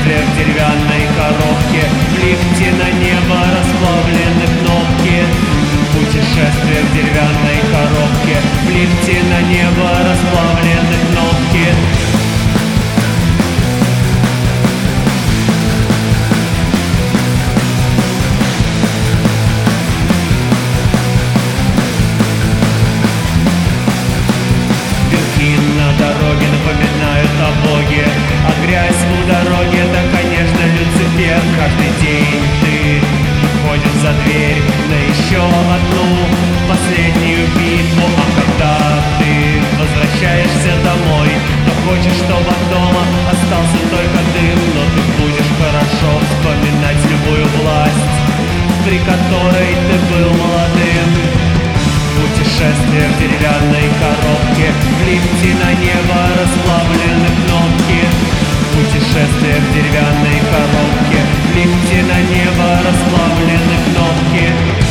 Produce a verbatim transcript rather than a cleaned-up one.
Путешествие в деревянной коробке, в лифте на небо расплавлены кнопки. Путешествие в деревянной коробке, в лифте на небо расплавлены кнопки. На дороге напоминают о Боге, а грязь у дороги — это, конечно, Люцифер. Каждый день ты ходишь за дверь на еще одну последнюю битву. А когда ты возвращаешься домой, то хочешь, чтобы от дома остался только дым. Но ты будешь хорошо вспоминать любую власть, при которой ты был молодым. Путешествие в деревянной коробке, в лифте на небо расплавлены кнопки. Путешествие в деревянной коробке, в лифте на небо расплавлены кнопки.